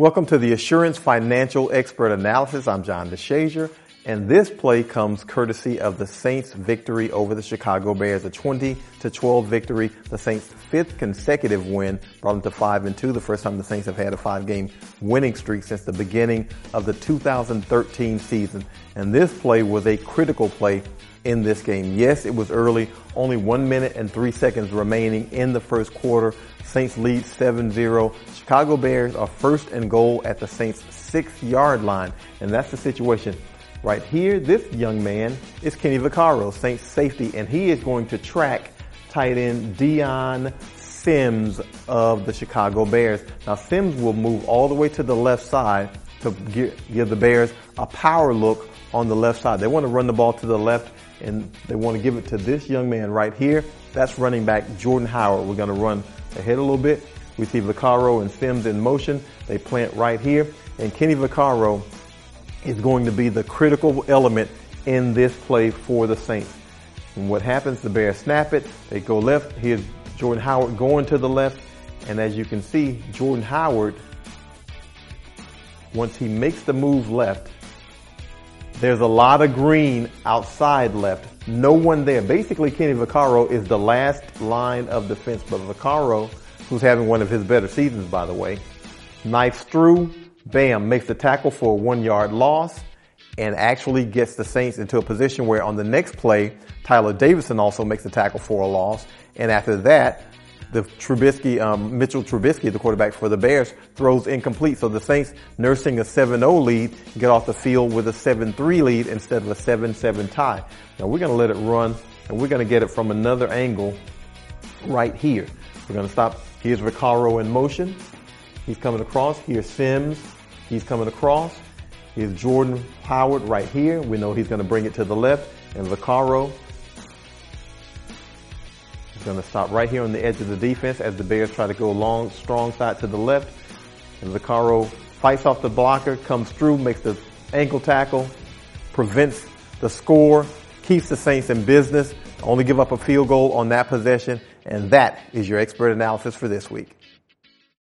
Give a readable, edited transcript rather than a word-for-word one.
Welcome to the Assurance Financial Expert Analysis. I'm John DeShazier, and this play comes courtesy of the Saints' victory over the Chicago Bears, a 20-12 victory. The Saints' fifth consecutive win brought them to 5-2, the first time the Saints have had a 5-game winning streak since the beginning of the 2013 season. And this play was a critical play in this game. Yes, it was early, only 1 minute and 3 seconds remaining in the first quarter. Saints lead 7-0. Chicago Bears are first and goal at the Saints' 6-yard line. And that's the situation. Right here, this young man is Kenny Vaccaro, Saints safety, and he is going to track tight end Dion Sims of the Chicago Bears. Now, Sims will move all the way to the left side to give the Bears a power look on the left side. They want to run the ball to the left, and they want to give it to this young man right here. That's running back Jordan Howard. We're going to run ahead a little bit. We see Vaccaro and Sims in motion. They plant right here, and Kenny Vaccaro is going to be the critical element in this play for the Saints. And what happens, the Bears snap it, they go left. Here's Jordan Howard going to the left. And as you can see, Jordan Howard, once he makes the move left, there's a lot of green outside left. No one there. Basically, Kenny Vaccaro is the last line of defense. But Vaccaro, who's having one of his better seasons, by the way, knifes through, bam, makes the tackle for a 1-yard loss, and actually gets the Saints into a position where on the next play, Tyler Davison also makes the tackle for a loss. And after that, Mitchell Trubisky, the quarterback for the Bears, throws incomplete. So the Saints, nursing a 7-0 lead, get off the field with a 7-3 lead instead of a 7-7 tie. Now we're going to let it run, and we're going to get it from another angle right here. We're going to stop. Here's Vaccaro in motion. He's coming across. Here's Sims. He's coming across. Here's Jordan Howard right here. We know he's going to bring it to the left. And Vaccaro is going to stop right here on the edge of the defense as the Bears try to go long, strong side to the left. And Vaccaro fights off the blocker, comes through, makes the ankle tackle, prevents the score, keeps the Saints in business, only give up a field goal on that possession. And that is your expert analysis for this week.